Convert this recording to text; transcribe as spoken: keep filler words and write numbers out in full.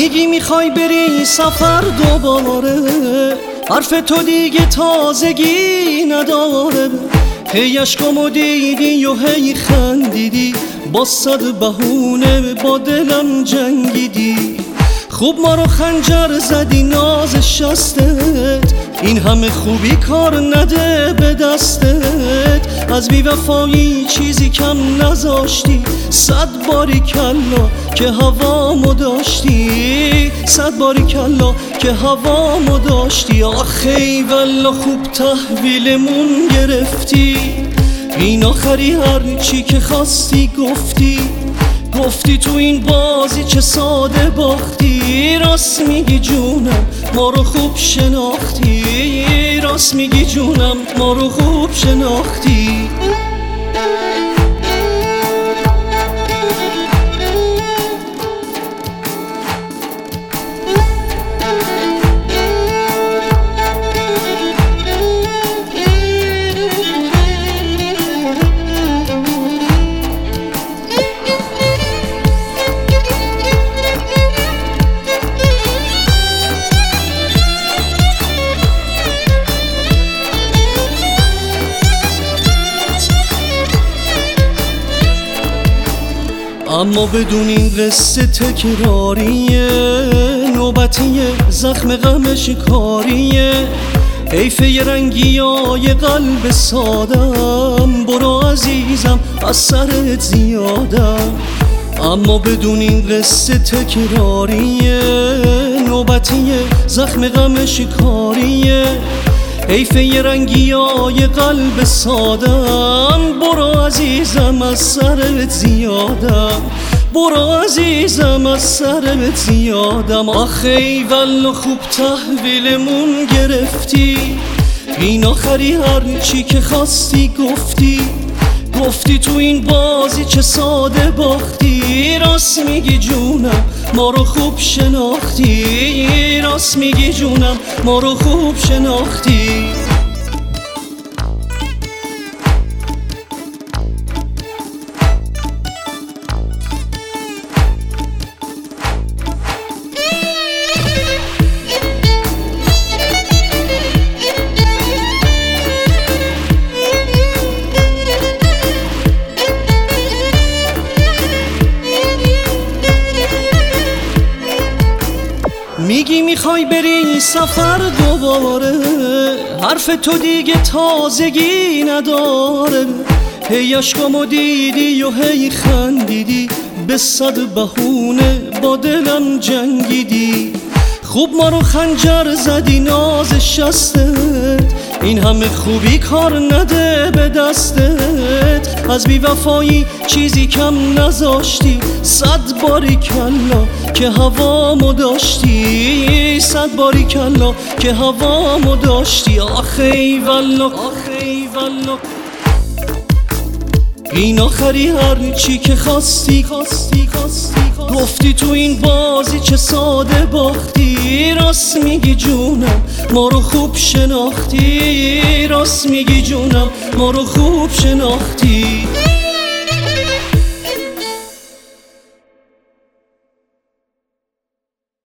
میگی میخوای بری سفر دوباره، حرف تو دیگه تازگی نداره. هی عشقامو دیدی و هی خندیدی، با صد بهونه با دلم جنگیدی. خوب ما رو خنجر زدی ناز شستت، این همه خوبی کار نده به دستت. از بی‌وفایی چیزی کم نذاشتی، صد باری کلا که هوامو داشتی، صد باری کلا که هوامو داشتی. آخه ای والا خوب تحویلمون گرفتی، این آخری هر چی که خواستی گفتی. گفتی تو این بازی چه ساده باختی، راست میگی جونم ما رو خوب شناختی، راست میگی جونم ما رو خوب شناختی. اما بدون این قصه تکراریه، نوبتیه زخم غمش کاریه. حیف یه رنگیای قلب سادم، برو عزیزم از سرت زیادم. اما بدون این قصه تکراریه، نوبتیه زخم غمش کاریه. حیف یه رنگیای قلب سادم، برو عزیزم از سرت زیادم، برو عزیزم از سرت زیادم. آخه ای والا خوب تحویلمون گرفتی، این آخری هر چی که خواستی گفتی. گفتی تو این بازی چه ساده باختی، راست میگی جونم ما رو خوب شناختی، راست میگی جونم ما رو خوب شناختی. میگی میخوای بری سفر دوباره، حرف تو دیگه تازگی نداره. هی عشقامو دیدی و هی خندیدی، به صد بهونه با دلم جنگیدی. خوب ما رو خنجر زدی ناز شستت، این همه خوبی کار نده به دستت. از بی‌وفایی چیزی کم نذاشتی، صد باری کلا که هوامو داشتی، صد باری کلا که هوامو داشتی. آخه ای والا آخه ای والا این آخری هر چی که خواستی خواستی خواستی گفتی تو این بازی چه ساده باختی. راست میگی جونم ما رو خوب شناختی، راست میگی جونم ما رو خوب شناختی.